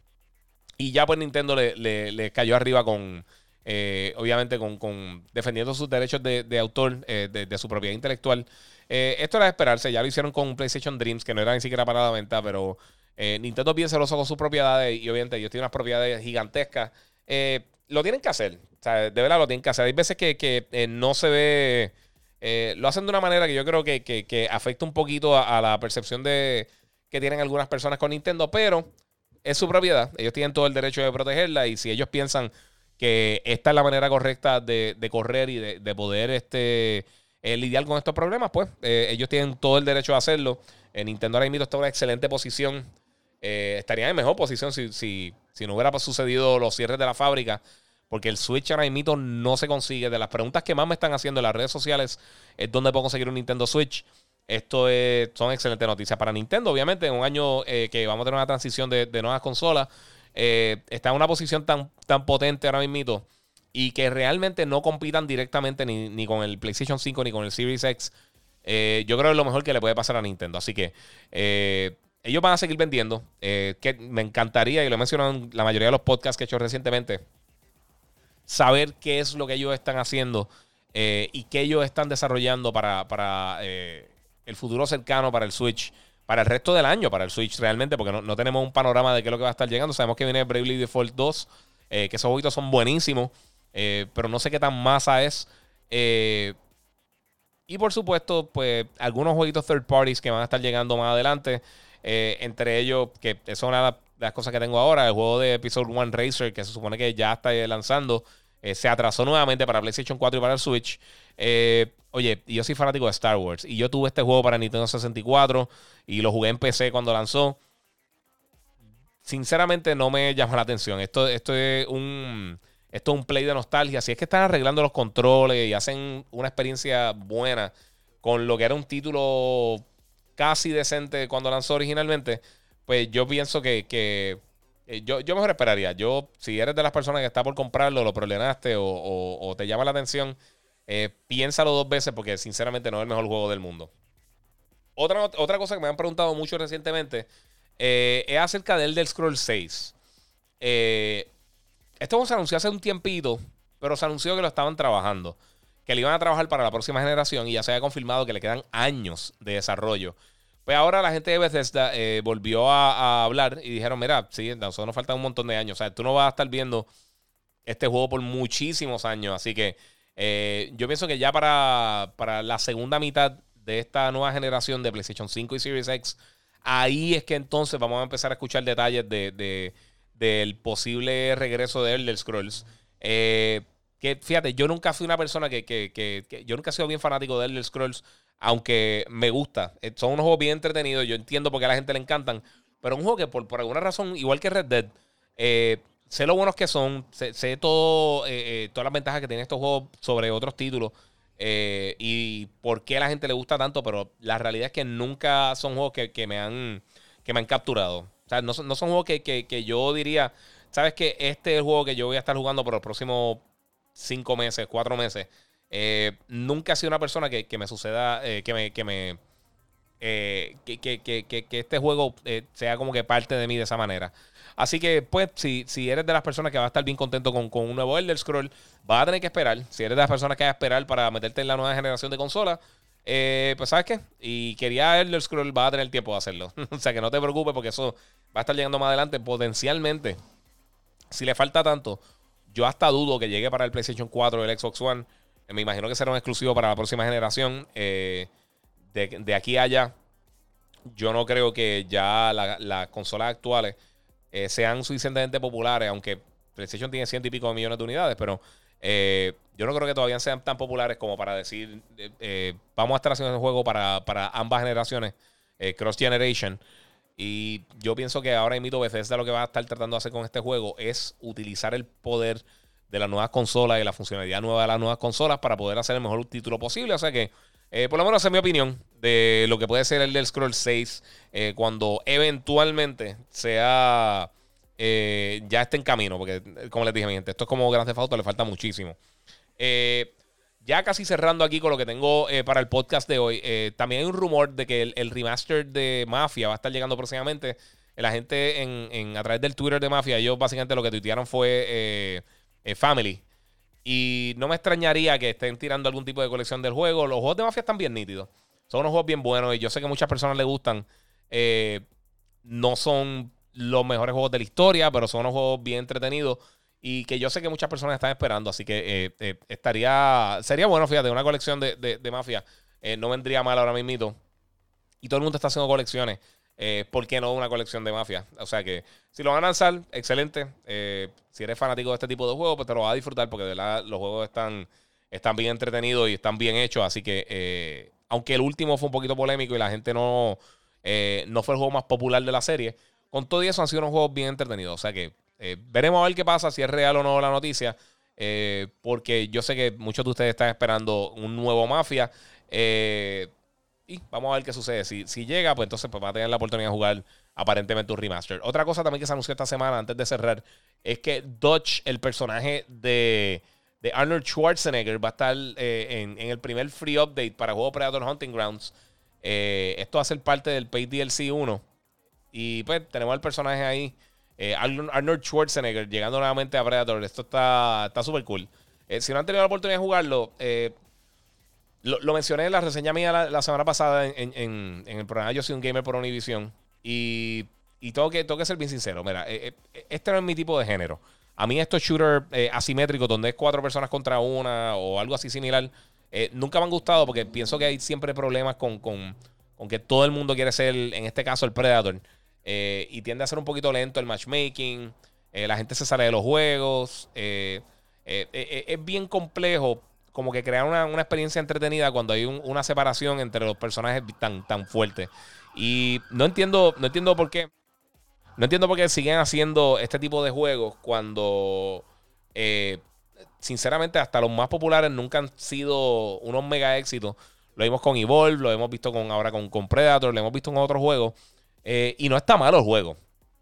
Y ya pues Nintendo le, le, le cayó arriba con, eh, obviamente, con, con defendiendo sus derechos de, de autor, eh, de, de su propiedad intelectual. Eh, esto era de esperarse. Ya lo hicieron con PlayStation Dreams, que no era ni siquiera para la venta, pero eh, Nintendo es bien celoso con sus propiedades y obviamente ellos tienen unas propiedades gigantescas. Eh, lo tienen que hacer. O sea, de verdad lo tienen que hacer. Hay veces que, que eh, no se ve... Eh, lo hacen de una manera que yo creo que, que, que afecta un poquito a, a la percepción de que tienen algunas personas con Nintendo, pero es su propiedad. Ellos tienen todo el derecho de protegerla y si ellos piensan que esta es la manera correcta de, de correr y de, de poder este, eh, lidiar con estos problemas, pues eh, ellos tienen todo el derecho de hacerlo. Eh, Nintendo ahora mismo está en una excelente posición. Eh, estaría en mejor posición si, si, si no hubiera sucedido los cierres de la fábrica, porque el Switch ahora mismo no se consigue. De las preguntas que más me están haciendo en las redes sociales es dónde puedo conseguir un Nintendo Switch. Esto es, son excelentes noticias para Nintendo. Obviamente, en un año eh, que vamos a tener una transición de, de nuevas consolas, eh, está en una posición tan, tan potente ahora mismo y que realmente no compitan directamente ni, ni con el PlayStation cinco ni con el Series X. Eh, yo creo que es lo mejor que le puede pasar a Nintendo. Así que eh, ellos van a seguir vendiendo. Eh, que me encantaría, y lo he mencionado en la mayoría de los podcasts que he hecho recientemente, saber qué es lo que ellos están haciendo eh, y qué ellos están desarrollando para, para eh, el futuro cercano, para el Switch, para el resto del año, para el Switch realmente, porque no, no tenemos un panorama de qué es lo que va a estar llegando. Sabemos que viene Bravely Default dos, eh, que esos jueguitos son buenísimos, eh, pero no sé qué tan masa es. Eh, y por supuesto, pues algunos jueguitos third parties que van a estar llegando más adelante. Eh, entre ellos, que es una de las cosas que tengo ahora, el juego de Episode One Racer, que se supone que ya está lanzando. Eh, se atrasó nuevamente para PlayStation cuatro y para el Switch. Eh, oye, yo soy fanático de Star Wars y yo tuve este juego para Nintendo sesenta y cuatro y lo jugué en P C cuando lanzó. Sinceramente no me llama la atención. Esto, esto es un esto es un play de nostalgia. Si es que están arreglando los controles y hacen una experiencia buena con lo que era un título casi decente cuando lanzó originalmente, pues yo pienso que, que eh, yo, yo mejor esperaría. Yo, si eres de las personas que está por comprarlo, lo problemaste o, o, o te llama la atención, eh, piénsalo dos veces porque sinceramente no es el mejor juego del mundo. Otra, otra cosa que me han preguntado mucho recientemente eh, es acerca del Elder Scrolls seis. Eh, esto se anunció hace un tiempito, pero se anunció que lo estaban trabajando. Que le iban a trabajar para la próxima generación y ya se había confirmado que le quedan años de desarrollo. Pues ahora la gente de Bethesda eh, volvió a, a hablar y dijeron, mira, sí, a nosotros nos faltan un montón de años. O sea, tú no vas a estar viendo este juego por muchísimos años. Así que eh, yo pienso que ya para, para la segunda mitad de esta nueva generación de PlayStation cinco y Series X, ahí es que entonces vamos a empezar a escuchar detalles de, de, del posible regreso de Elder Scrolls. Eh... Que fíjate, yo nunca fui una persona que, que, que, que yo nunca he sido bien fanático de Elder Scrolls, aunque me gusta. Son unos juegos bien entretenidos, yo entiendo por qué a la gente le encantan, pero un juego que por, por alguna razón, igual que Red Dead, eh, sé lo buenos que son, sé, sé todo, eh, eh, todas las ventajas que tienen estos juegos sobre otros títulos eh, y por qué a la gente le gusta tanto, pero la realidad es que nunca son juegos que, que, me, han, que me han capturado. O sea, no son, no son juegos que, que, que yo diría, ¿sabes qué? Este es el juego que yo voy a estar jugando por los próximos cinco meses, cuatro meses. Eh, nunca he sido una persona que, que me suceda, eh, que me, que me eh, que, que, que, que, que este juego eh, sea como que parte de mí de esa manera. Así que, pues, si, si eres de las personas que va a estar bien contento con, con un nuevo Elder Scroll, vas a tener que esperar. Si eres de las personas que va a esperar para meterte en la nueva generación de consolas, eh, pues, ¿sabes qué? Y quería Elder Scroll, vas a tener tiempo de hacerlo. O sea, que no te preocupes porque eso va a estar llegando más adelante. Potencialmente, si le falta tanto, yo hasta dudo que llegue para el PlayStation cuatro o el Xbox One. Me imagino que será un exclusivo para la próxima generación. Eh, de, de aquí a allá, yo no creo que ya las la consolas actuales eh, sean suficientemente populares, aunque PlayStation tiene ciento y pico de millones de unidades, pero eh, yo no creo que todavía sean tan populares como para decir, eh, eh, vamos a estar haciendo el juego para, para ambas generaciones, eh, cross generation. Y yo pienso que ahora mismo Bethesda lo que va a estar tratando de hacer con este juego es utilizar el poder de las nuevas consolas y la funcionalidad nueva de las nuevas consolas para poder hacer el mejor título posible. O sea que, eh, por lo menos esa es mi opinión de lo que puede ser el Elder Scrolls seis eh, cuando eventualmente sea eh, ya esté en camino. Porque, como les dije, mi gente, esto es como Grand Theft Auto, le falta muchísimo. Eh... Ya casi cerrando aquí con lo que tengo eh, para el podcast de hoy. Eh, también hay un rumor de que el, el remaster de Mafia va a estar llegando próximamente. La gente en, en, a través del Twitter de Mafia, ellos básicamente lo que tuitearon fue eh, eh, Family. Y no me extrañaría que estén tirando algún tipo de colección del juego. Los juegos de Mafia están bien nítidos. Son unos juegos bien buenos y yo sé que a muchas personas les gustan. Eh, no son los mejores juegos de la historia, pero son unos juegos bien entretenidos. Y que yo sé que muchas personas están esperando. Así que eh, eh, estaría. Sería bueno, fíjate, una colección de, de, de Mafia. Eh, no vendría mal ahora mismito. Y todo el mundo está haciendo colecciones. Eh, ¿Por qué no una colección de Mafia? O sea que si lo van a lanzar, excelente. Eh, si eres fanático de este tipo de juegos, pues te lo vas a disfrutar. Porque de verdad los juegos están, están bien entretenidos y están bien hechos. Así que, eh, aunque el último fue un poquito polémico y la gente no, eh, no fue el juego más popular de la serie, con todo eso han sido unos juegos bien entretenidos. O sea que Eh, veremos a ver qué pasa, si es real o no la noticia, eh, porque yo sé que muchos de ustedes están esperando un nuevo Mafia, eh, y vamos a ver qué sucede. Si, si llega, pues entonces pues, va a tener la oportunidad de jugar aparentemente un remaster. Otra cosa también que se anunció esta semana, antes de cerrar, es que Dodge, el personaje de, de Arnold Schwarzenegger, va a estar eh, en, en el primer free update para el juego Predator Hunting Grounds. Eh, esto va a ser parte del Paid D L C uno. Y pues tenemos al personaje ahí, Eh, Arnold Schwarzenegger llegando nuevamente a Predator. Esto está súper cool. Eh, si no han tenido la oportunidad de jugarlo, eh, lo, lo mencioné en la reseña mía la, la semana pasada en, en, en el programa Yo Soy un Gamer por Univision. Y, y tengo, que, tengo que ser bien sincero. Mira, eh, eh, este no es mi tipo de género. A mí estos shooters eh, asimétricos donde es cuatro personas contra una o algo así similar, eh, nunca me han gustado porque pienso que hay siempre problemas con, con, con que todo el mundo quiere ser, en este caso, el Predator. Eh, y tiende a ser un poquito lento el matchmaking. Eh, la gente se sale de los juegos. Eh, eh, eh, es bien complejo como que crear una, una experiencia entretenida cuando hay un, una separación entre los personajes tan, tan fuerte. Y no entiendo, no entiendo por qué. No entiendo por qué siguen haciendo este tipo de juegos cuando eh, sinceramente hasta los más populares nunca han sido unos mega éxitos. Lo vimos con Evolve, lo hemos visto con, ahora con, con Predator, lo hemos visto en otros juegos. Eh, y no está malo el juego.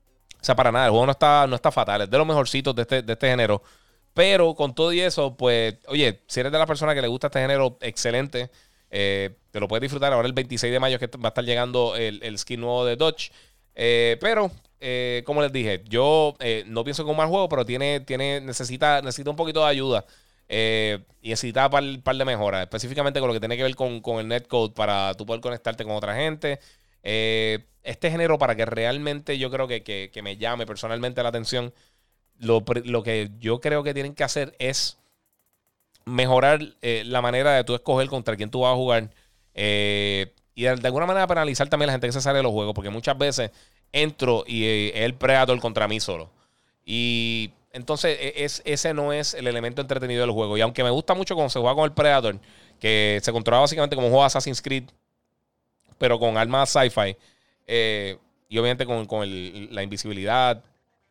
O sea, para nada, el juego no está, no está fatal. Es de los mejorcitos de este, de este género. Pero con todo y eso, pues, oye, si eres de las personas que le gusta este género, excelente. Eh, te lo puedes disfrutar ahora el veintiséis de mayo, que va a estar llegando el, el skin nuevo de Dodge. Eh, pero eh, como les dije, yo eh, no pienso que es un mal juego, pero tiene, tiene, necesita, necesita un poquito de ayuda. Eh, y necesita un par, par de mejoras, específicamente con lo que tiene que ver con, con el netcode para tú poder conectarte con otra gente. Eh, este género, para que realmente yo creo que, que, que me llame personalmente la atención, lo, lo que yo creo que tienen que hacer es mejorar eh, la manera de tú escoger contra quién tú vas a jugar. Eh, y de, de alguna manera penalizar también a la gente que se sale de los juegos, porque muchas veces entro y eh, es el Predator contra mí solo. Y entonces es, ese no es el elemento entretenido del juego. Y aunque me gusta mucho cuando se juega con el Predator, que se controla básicamente como un juego de Assassin's Creed, pero con armas sci-fi, eh, y obviamente con, con el, la invisibilidad,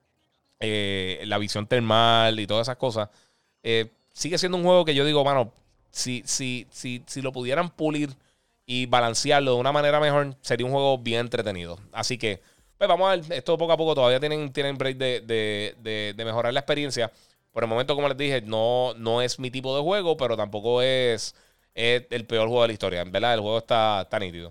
eh, la visión termal y todas esas cosas, eh, sigue siendo un juego que yo digo, mano, si, si, si, si lo pudieran pulir y balancearlo de una manera mejor, sería un juego bien entretenido. Así que, pues vamos a ver, esto poco a poco todavía tienen, tienen break de, de, de, de mejorar la experiencia. Por el momento, como les dije, no, no es mi tipo de juego, pero tampoco es, es el peor juego de la historia. En verdad, el juego está, está nítido.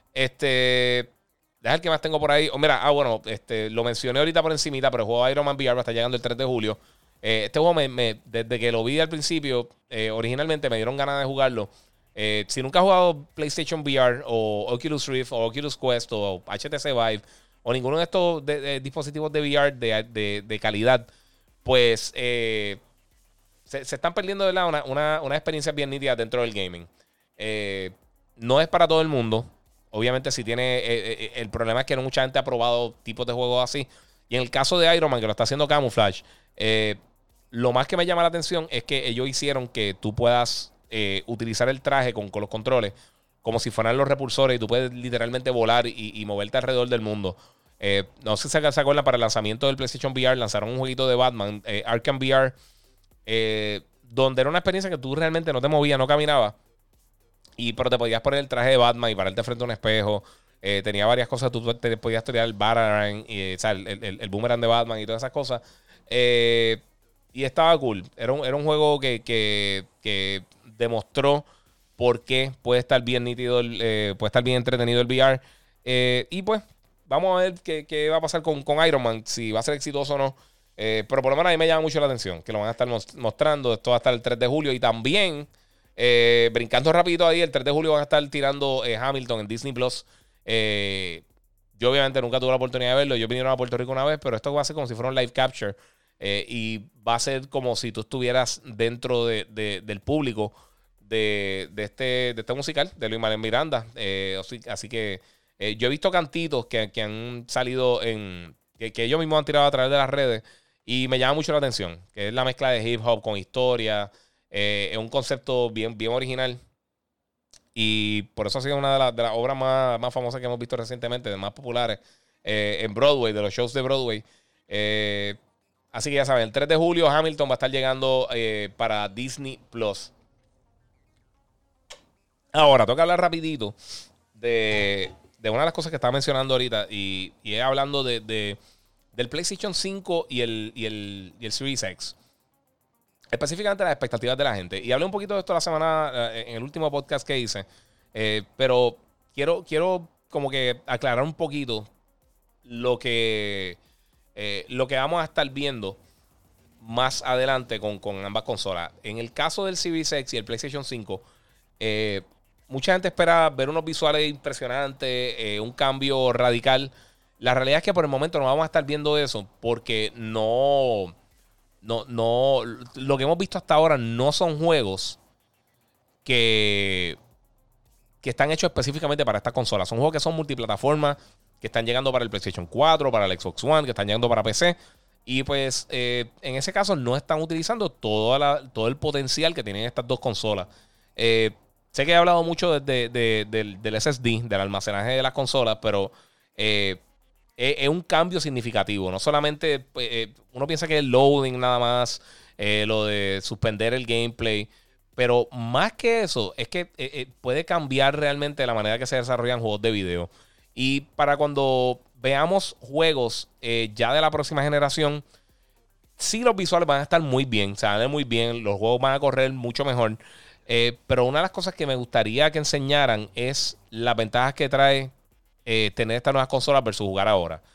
Este, deja el que más tengo por ahí. Oh, mira, ah, bueno, este, lo mencioné ahorita por encimita, pero el juego de Iron Man V R va a estar llegando el tres de julio. Eh, este juego, me, me, desde que lo vi al principio, eh, originalmente me dieron ganas de jugarlo. Eh, si nunca has jugado PlayStation V R o Oculus Rift o Oculus Quest o H T C Vive o ninguno de estos de, de dispositivos de V R de, de, de calidad, pues eh, se, se están perdiendo de lado una, una, una experiencia bien nítida dentro del gaming. Eh, no es para todo el mundo. Obviamente, si tiene. Eh, eh, el problema es que no mucha gente ha probado tipos de juegos así. Y en el caso de Iron Man, que lo está haciendo Camouflage, eh, lo más que me llama la atención es que ellos hicieron que tú puedas eh, utilizar el traje con, con los controles como si fueran los repulsores y tú puedes literalmente volar y, y moverte alrededor del mundo. Eh, no sé si se acuerdan, para el lanzamiento del PlayStation V R lanzaron un jueguito de Batman, eh, Arkham V R, eh, donde era una experiencia que tú realmente no te movías, no caminabas, y, pero te podías poner el traje de Batman y pararte frente a un espejo. Eh, tenía varias cosas, tú te podías tirar el Batarang, y, o sea, el, el, el boomerang de Batman y todas esas cosas. Eh, y estaba cool. Era un, era un juego que, que, que demostró por qué puede estar bien nítido, el, eh, puede estar bien entretenido el V R. Eh, y pues, vamos a ver qué, qué va a pasar con, con Iron Man, si va a ser exitoso o no. Eh, pero por lo menos a mí me llama mucho la atención que lo van a estar mostrando. Esto va a estar el tres de julio. Y también, eh, brincando rapidito ahí, el tres de julio van a estar tirando eh, Hamilton en Disney Plus. Eh, yo obviamente nunca tuve la oportunidad de verlo. Yo vinieron a Puerto Rico una vez, pero esto va a ser como si fuera un live capture. Eh, y va a ser como si tú estuvieras dentro de, de, del público de, de, este, de este musical, de Lin-Manuel Miranda. Eh, así, así que eh, yo he visto cantitos que, que han salido en... Que, que ellos mismos han tirado a través de las redes. Y me llama mucho la atención. Que es la mezcla de hip hop con historia. Eh, es un concepto bien, bien original. Y por eso ha sido una de, la, de las obras más, más famosas que hemos visto recientemente, de más populares, eh, en Broadway, de los shows de Broadway. Eh, así que ya saben, el tres de julio Hamilton va a estar llegando eh, para Disney Plus. Ahora, tengo que hablar rapidito de, de una de las cosas que estaba mencionando ahorita. Y, y es hablando de, de, del PlayStation cinco y el, y, el, y el Series X. Específicamente las expectativas de la gente. Y hablé un poquito de esto la semana, eh, en el último podcast que hice. Eh, pero quiero, quiero como que aclarar un poquito lo que, eh, lo que vamos a estar viendo más adelante con, con ambas consolas. En el caso del Series X y el PlayStation cinco, eh, mucha gente espera ver unos visuales impresionantes, eh, un cambio radical. La realidad es que por el momento no vamos a estar viendo eso porque no... No, no, lo que hemos visto hasta ahora no son juegos que, que están hechos específicamente para esta consola. Son juegos que son multiplataformas, que están llegando para el PlayStation cuatro, para el Xbox One, que están llegando para P C. Y pues eh, en ese caso no están utilizando toda la, todo el potencial que tienen estas dos consolas. Eh, sé que he hablado mucho de, de, de, del, del S S D, del almacenaje de las consolas, pero... Eh, Es, es un cambio significativo. No solamente eh, uno piensa que es loading nada más, eh, lo de suspender el gameplay, pero más que eso es que eh, eh, puede cambiar realmente la manera que se desarrollan juegos de video. Y para cuando veamos juegos eh, ya de la próxima generación, sí, los visuales van a estar muy bien, se van a ver muy bien, los juegos van a correr mucho mejor. Eh, pero una de las cosas que me gustaría que enseñaran es las ventajas que trae Eh, tener estas nuevas consolas versus jugar ahora.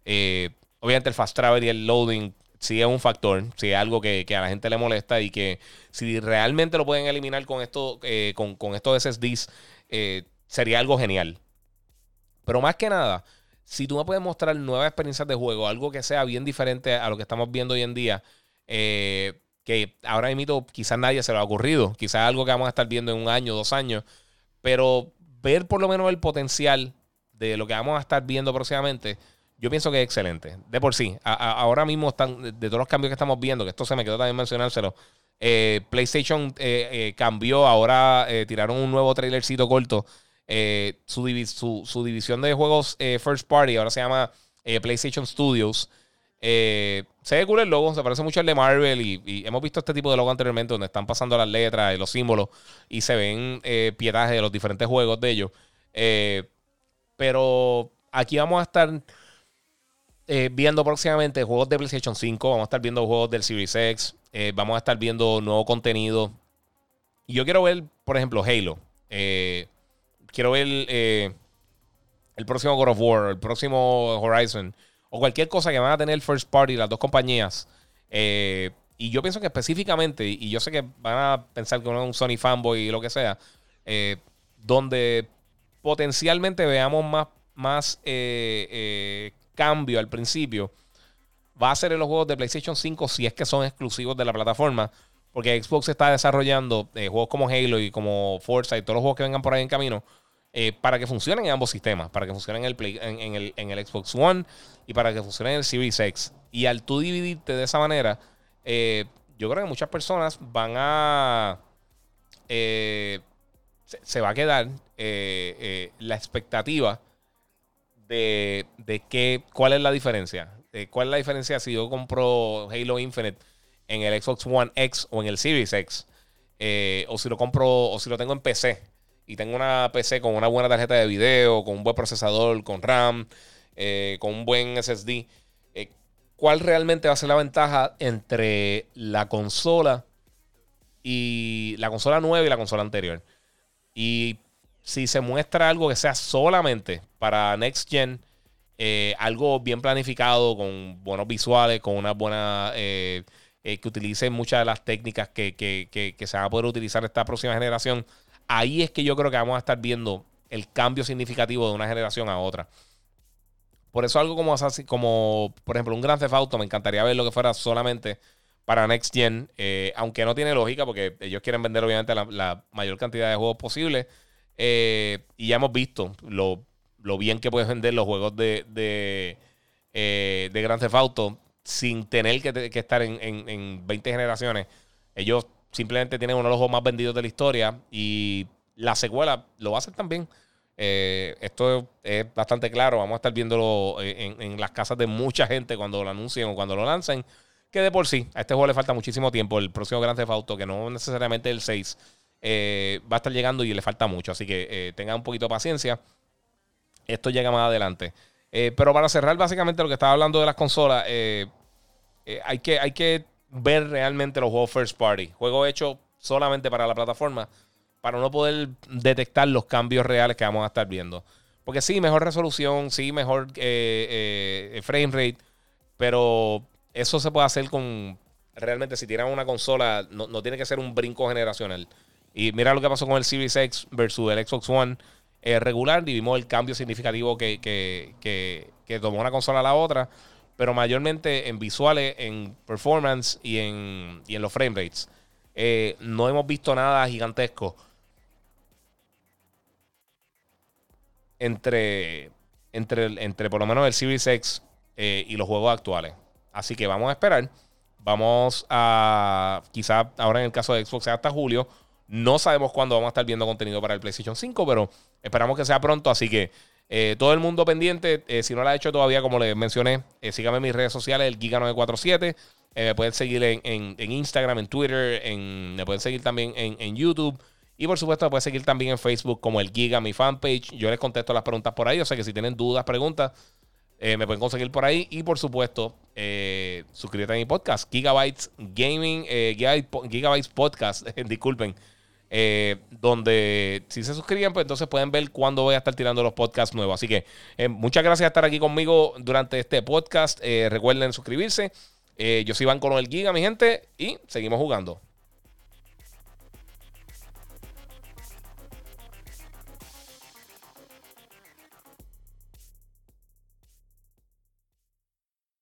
Eh, obviamente el fast travel y el loading sí es un factor, sí es algo que, que a la gente le molesta y que si realmente lo pueden eliminar con, esto, eh, con, con estos S S Ds, eh, sería algo genial. Pero más que nada, si tú me puedes mostrar nuevas experiencias de juego, algo que sea bien diferente a lo que estamos viendo hoy en día, eh, que ahora mismo quizás nadie se lo ha ocurrido, quizás algo que vamos a estar viendo en un año, dos años, pero ver por lo menos el potencial de lo que vamos a estar viendo próximamente, yo pienso que es excelente. De por sí, a, a, ahora mismo están, de, de todos los cambios que estamos viendo, que esto se me quedó también mencionárselo, eh, PlayStation eh, eh, cambió, ahora eh, tiraron un nuevo trailercito corto. Eh, su, divi su, su división de juegos eh, First Party ahora se llama eh, PlayStation Studios. Eh, se ve cool el logo, se parece mucho al de Marvel y, y hemos visto este tipo de logo anteriormente donde están pasando las letras y los símbolos y se ven eh, pietajes de los diferentes juegos de ellos. Eh, pero aquí vamos a estar eh, viendo próximamente juegos de PlayStation cinco, vamos a estar viendo juegos del Series X, eh, vamos a estar viendo nuevo contenido. Y yo quiero ver, por ejemplo, Halo. Eh, quiero ver eh, el próximo God of War, el próximo Horizon, o cualquier cosa que van a tener first party las dos compañías. Eh, y yo pienso que específicamente, y yo sé que van a pensar que uno es un Sony fanboy y lo que sea, eh, donde potencialmente veamos más, más eh, eh, cambio al principio, va a ser en los juegos de PlayStation cinco si es que son exclusivos de la plataforma. Porque Xbox está desarrollando eh, juegos como Halo y como Forza y todos los juegos que vengan por ahí en camino. Eh, para que funcionen en ambos sistemas, para que funcionen en el, Play, en, en, el, en el Xbox One y para que funcionen en el Series X. Y al tú dividirte de esa manera, eh, yo creo que muchas personas van a... Eh, se, se va a quedar eh, eh, la expectativa de, de que, cuál es la diferencia. Eh, ¿Cuál es la diferencia si yo compro Halo Infinite en el Xbox One X o en el Series X? Eh, o si lo compro, o si lo tengo en P C. Y tengo una P C con una buena tarjeta de video, con un buen procesador, con RAM, eh, con un buen S S D. Eh, ¿Cuál realmente va a ser la ventaja entre la consola y la consola nueva y la consola anterior? Y si se muestra algo que sea solamente para Next Gen, eh, algo bien planificado, con buenos visuales, con una buena... Eh, eh, que utilice muchas de las técnicas que, que, que, que se van a poder utilizar esta próxima generación, ahí es que yo creo que vamos a estar viendo el cambio significativo de una generación a otra. Por eso algo como, como por ejemplo, un Grand Theft Auto, me encantaría ver lo que fuera solamente para Next Gen, eh, aunque no tiene lógica porque ellos quieren vender obviamente la, la mayor cantidad de juegos posible. Eh, y ya hemos visto lo, lo bien que puedes vender los juegos de, de, eh, de Grand Theft Auto sin tener que, que estar en, en, en veinte generaciones. Ellos simplemente tienen uno de los juegos más vendidos de la historia y la secuela lo va a hacer también. Eh, esto es bastante claro. Vamos a estar viéndolo en, en las casas de mucha gente cuando lo anuncien o cuando lo lancen. Que de por sí, a este juego le falta muchísimo tiempo. El próximo Grand Theft Auto, que no necesariamente el seis, eh, va a estar llegando y le falta mucho. Así que eh, tengan un poquito de paciencia. Esto llega más adelante. Eh, pero para cerrar básicamente lo que estaba hablando de las consolas, eh, eh, hay, que, hay que ver realmente los juegos first party. Juegos hechos solamente para la plataforma, para no poder detectar los cambios reales que vamos a estar viendo. Porque sí, mejor resolución, sí, mejor eh, eh, frame rate, pero eso se puede hacer con... Realmente si tiran una consola, no, no tiene que ser un brinco generacional. Y mira lo que pasó con el Series X versus el Xbox One eh, regular, y vimos el cambio significativo que, que, que, que tomó una consola a la otra, pero mayormente en visuales, en performance y en, y en los frame rates. Eh, no hemos visto nada gigantesco entre, entre, entre por lo menos el Series X eh, y los juegos actuales. Así que vamos a esperar. Vamos a, quizás ahora en el caso de Xbox sea hasta julio. No sabemos cuándo vamos a estar viendo contenido para el PlayStation cinco, pero esperamos que sea pronto. Así que eh, todo el mundo pendiente. Eh, si no lo ha hecho todavía, como les mencioné, eh, síganme en mis redes sociales, el Giga nueve cuatro siete. Eh, me pueden seguir en, en, en Instagram, en Twitter, en, me pueden seguir también en, en YouTube. Y por supuesto me pueden seguir también en Facebook como el Giga, mi fanpage. Yo les contesto las preguntas por ahí. O sea que si tienen dudas, preguntas, eh, me pueden conseguir por ahí. Y por supuesto, eh, suscríbete a mi podcast, Gigabytes Gaming, eh, Gigabytes Podcast, disculpen. Eh, donde si se suscriben, pues entonces pueden ver cuándo voy a estar tirando los podcasts nuevos. Así que eh, muchas gracias por estar aquí conmigo durante este podcast. Eh, recuerden suscribirse. Eh, yo soy Iván Colón el Giga, mi gente, y seguimos jugando.